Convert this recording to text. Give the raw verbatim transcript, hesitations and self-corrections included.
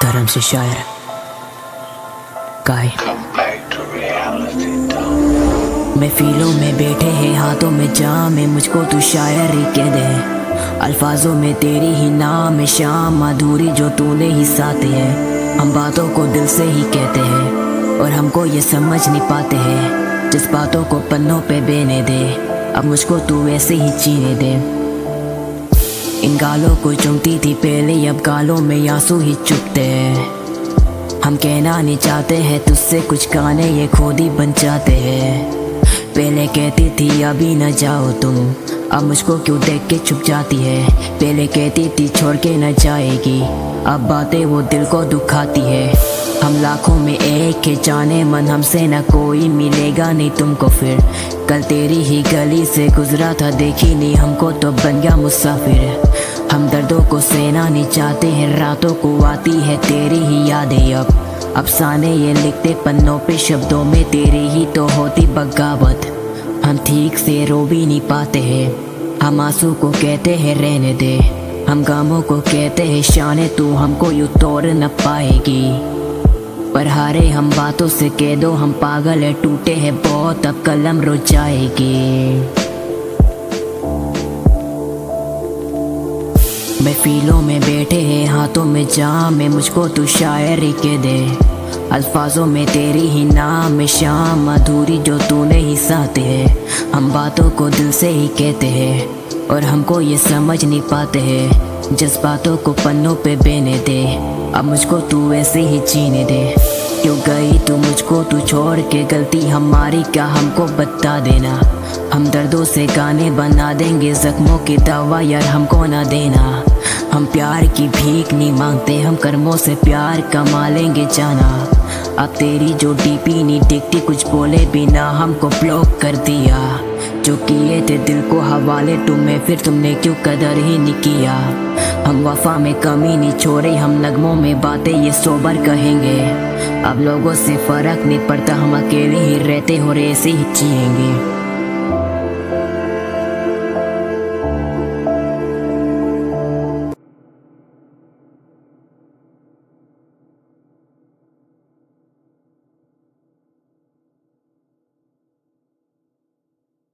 धर्म से शायर गाए। महफिलों में बैठे हैं हाथों में जाम है, मुझको तू शायरी कह दे। अल्फाजों में तेरी ही नाम है, शाम माधुरी जो तूने ही साथ है। हम बातों को दिल से ही कहते हैं और हमको ये समझ नहीं पाते हैं। जिस बातों को पन्नों पे बेने दे, अब मुझको तू वैसे ही जीने दे। इन गालों को चुमती थी पहले, अब गालों में आंसू ही चुभते हैं। हम कहना नहीं चाहते हैं तुझसे कुछ, गाने ये खुद ही बन जाते हैं। पहले कहती थी अभी न जाओ तुम, अब मुझको क्यों देख के छुप जाती है। पहले कहती थी छोड़ के न जाएगी, अब बातें वो दिल को दुखाती है। हम लाखों में एक है जाने मन, हमसे न कोई मिलेगा नहीं तुमको फिर। कल तेरी ही गली से गुजरा था, देखी नहीं हमको तो बन गया मुसाफिर। हम दर्दों को सहना नहीं चाहते हैं, रातों को आती है तेरी ही यादें। अब अफसाने ये लिखते पन्नों पे, शब्दों में तेरी ही तो होती बगावत। हम ठीक से रो भी नहीं पाते हैं, हम आंसू को कहते हैं रहने दे। हम गामों को कहते हैं शाने, तू हमको यूं तोड़ न पाएगी। पर हारे हम बातों से कह दो, हम पागल है टूटे हैं बहुत, अब कलम रो जाएगी। महफिलों में बैठे हैं हाथों में जाम है, मुझको तू शायरी कह दे। अल्फाजों में तेरी ही नाम है, शाम अधूरी जो तूने ही साथ है। हम बातों को दिल से ही कहते हैं और हमको ये समझ नहीं पाते हैं। जिस बातों को पन्नों पे बेने दे, अब मुझको तू वैसे ही जीने दे। क्यों गई तू मुझको तू छोड़ के, गलती हमारी क्या हमको बता देना। हम दर्दों से गाने बना देंगे, जख्मों की दवा यार हमको ना देना। हम प्यार की भीख नहीं मांगते, हम कर्मों से प्यार कमा लेंगे जाना। अब तेरी जो डीपी नहीं टिकती, कुछ बोले बिना हमको ब्लॉक कर दिया। जो किए थे दिल को हवाले तुम्हें, फिर तुमने क्यों कदर ही नहीं किया। हम वफा में कमी नहीं छोड़े, हम नगमों में बातें ये सोबर कहेंगे। अब लोगों से फर्क नहीं पड़ता, हम अकेले ही रहते और ऐसे ही जिएंगे।